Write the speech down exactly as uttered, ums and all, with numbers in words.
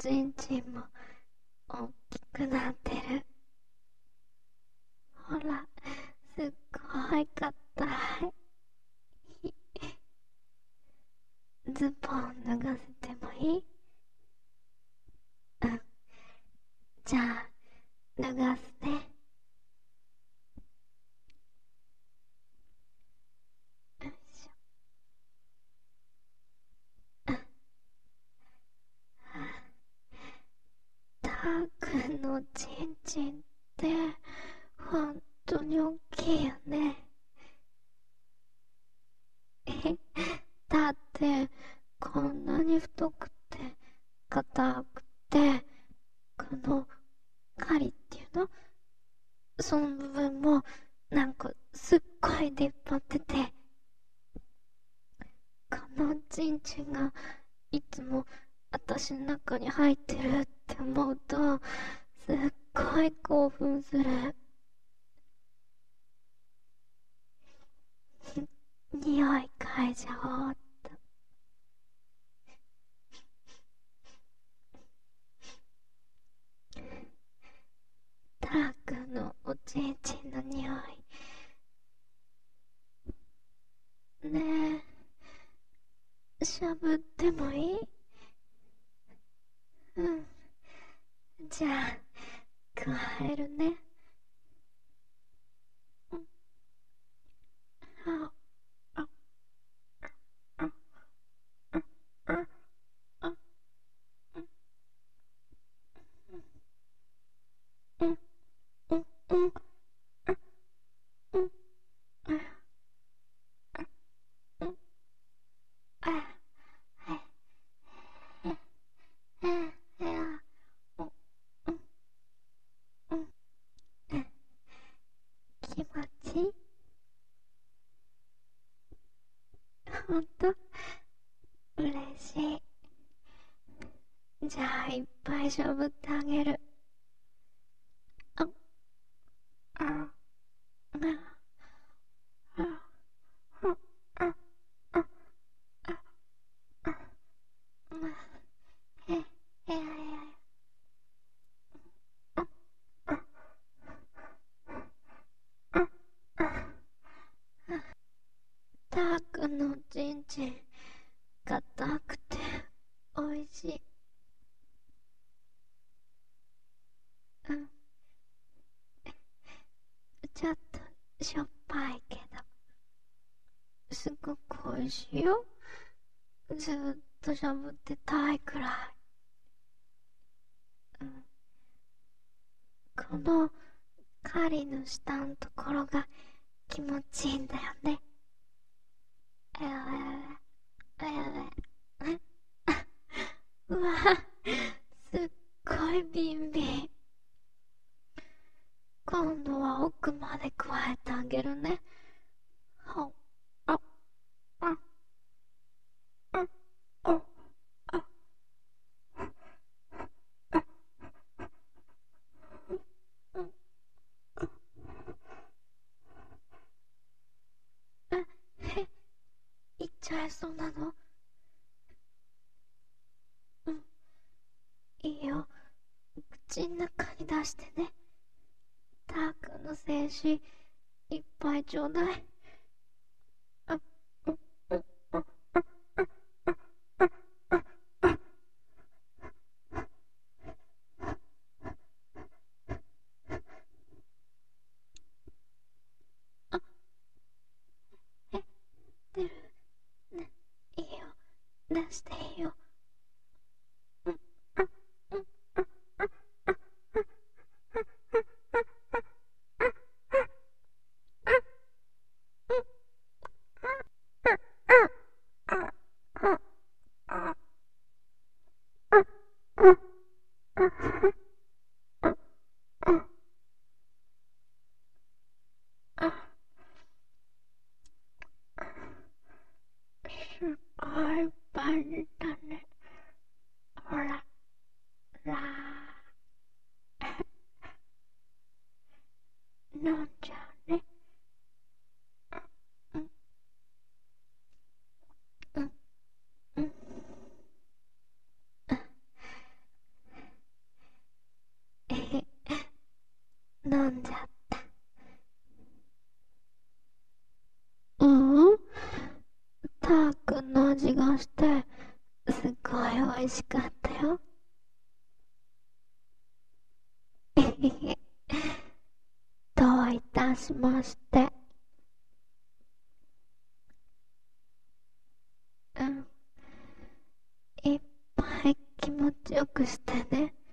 ちんちんも大きくなってる。ほら、すっごいかったい。ズボン脱がせてもいい？うん。じゃあ、脱がすね。よいしょ。たーくんのちんちんってほんとに大きいよね。え、だってこんなに太くて硬くて、この狩りっていうの、その部分もなんかすっごい出っ張ってて、このちんちんがいつも私の中に入ってるって思うとすっごい興奮する。匂い嗅いじゃおうっと。ターくんのおちんちんの匂いねえ、しゃぶってもいい？うん。じゃあ加えるね。うん。ああああああうんうんうんうんうんうん。あはいえええうんうんうんうん。気持ちいい？ほんと嬉しい。じゃあいっぱいしゃぶってあげる。あああああああああえええああああたーくんのおちんちん硬くておいしい。うん。ちょっとしょっぱいけどすごくおいしいよ。ずっとしゃぶってたいくらい。うん。この狩りの下のところが気持ちいいんだよね。えええええうわ、すっごいビンビン。今度は奥まで加えてあげるね。ほああああああうんあへいっちゃいそうなの？うん、いいよ。口の中に出してね。たーくんの精子いっぱいちょうだい。あうううあああああああえ出るね。いいよ、出していいよ。うんあうんあああすごいバニだね。ほら、らー、飲んじゃうね。うん、うん、うん。 飲んじゃった。うん、たーくんの味がして、すっごい美味しかったよ。えへへ。どういたしまして。うん。いっぱい気持ちよくしてね。